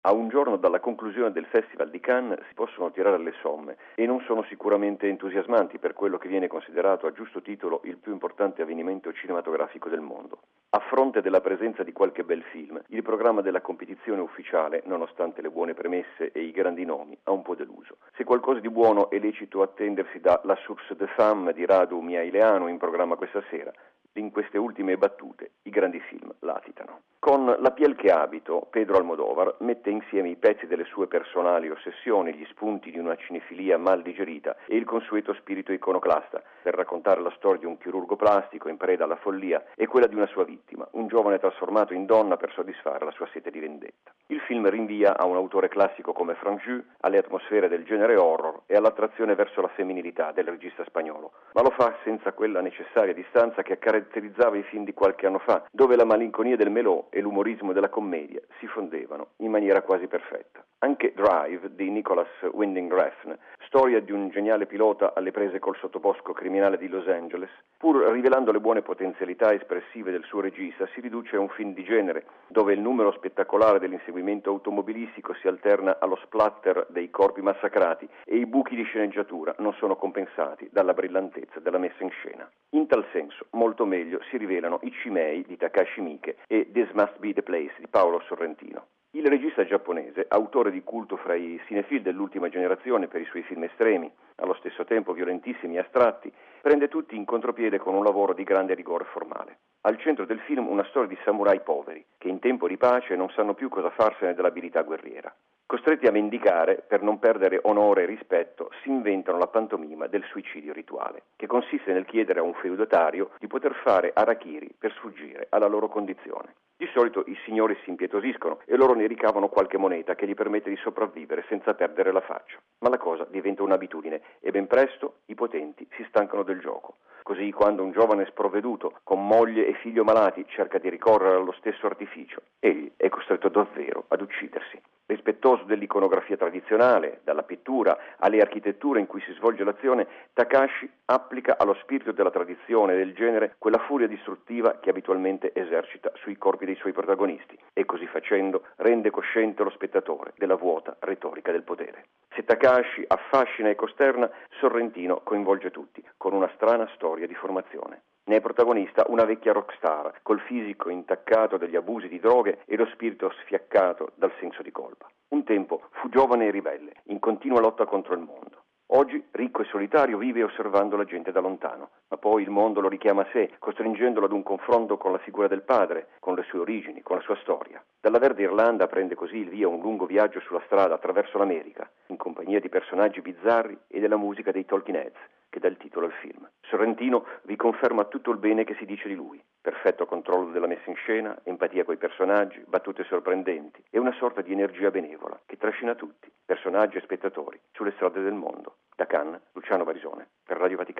A un giorno dalla conclusione del Festival di Cannes si possono tirare le somme e non sono sicuramente entusiasmanti per quello che viene considerato a giusto titolo il più importante avvenimento cinematografico del mondo. A fronte della presenza di qualche bel film, il programma della competizione ufficiale, nonostante le buone premesse e i grandi nomi, ha un po' deluso. Se qualcosa di buono è lecito attendersi da La Source de Femme di Radu Miaileanu in programma questa sera, in queste ultime battute i grandi film latitano. Con La piel che abito, Pedro Almodóvar mette insieme i pezzi delle sue personali ossessioni, gli spunti di una cinefilia mal digerita e il consueto spirito iconoclasta per raccontare la storia di un chirurgo plastico in preda alla follia e quella di una sua vittima, un giovane trasformato in donna per soddisfare la sua sete di vendetta. Il film rinvia a un autore classico come Franck Ju, alle atmosfere del genere horror e all'attrazione verso la femminilità del regista spagnolo, ma lo fa senza quella necessaria distanza che caratterizzava i film di qualche anno fa, dove la malinconia del melò e l'umorismo della commedia si fondevano in maniera quasi perfetta. Anche Drive di Nicholas Winding Refn, storia di un geniale pilota alle prese col sottobosco criminale di Los Angeles, pur rivelando le buone potenzialità espressive del suo regista, si riduce a un film di genere, dove il numero spettacolare dell'inseguimento automobilistico si alterna allo splatter dei corpi massacrati e i buchi di sceneggiatura non sono compensati dalla brillantezza della messa in scena. In tal senso, molto meglio si rivelano I Cimei di Takashi Miike e This Must Be the Place di Paolo Sorrentino. Il regista giapponese, autore di culto fra i cinefil dell'ultima generazione per i suoi film estremi, allo stesso tempo violentissimi e astratti, prende tutti in contropiede con un lavoro di grande rigore formale. Al centro del film una storia di samurai poveri, che in tempo di pace non sanno più cosa farsene dell'abilità guerriera. Costretti a mendicare, per non perdere onore e rispetto, si inventano la pantomima del suicidio rituale, che consiste nel chiedere a un feudatario di poter fare harakiri per sfuggire alla loro condizione. Di solito i signori si impietosiscono e loro ne ricavano qualche moneta che gli permette di sopravvivere senza perdere la faccia. Ma la cosa diventa un'abitudine e ben presto i potenti si stancano del gioco. Così quando un giovane sprovveduto, con moglie e figlio malati, cerca di ricorrere allo stesso artificio, egli è costretto davvero ad uccidersi. Rispettoso dell'iconografia tradizionale, dalla pittura alle architetture in cui si svolge l'azione, Takashi applica allo spirito della tradizione e del genere quella furia distruttiva che abitualmente esercita sui corpi dei suoi protagonisti e così facendo rende cosciente lo spettatore della vuota retorica del potere. Se Takashi affascina e costerna, Sorrentino coinvolge tutti con una strana storia di formazione. Ne è protagonista una vecchia rockstar, col fisico intaccato dagli abusi di droghe e lo spirito sfiaccato dal senso di colpa. Un tempo fu giovane e ribelle, in continua lotta contro il mondo. Oggi, ricco e solitario, vive osservando la gente da lontano, ma poi il mondo lo richiama a sé, costringendolo ad un confronto con la figura del padre, con le sue origini, con la sua storia. Dalla verde Irlanda prende così il via un lungo viaggio sulla strada attraverso l'America, in compagnia di personaggi bizzarri e della musica dei Talking Heads, che dà il titolo al film. Sorrentino vi conferma tutto il bene che si dice di lui. Perfetto controllo della messa in scena, empatia coi personaggi, battute sorprendenti e una sorta di energia benevola che trascina tutti, personaggi e spettatori, sulle strade del mondo. Da Cannes, Luciano Barisone, per Radio Vaticano.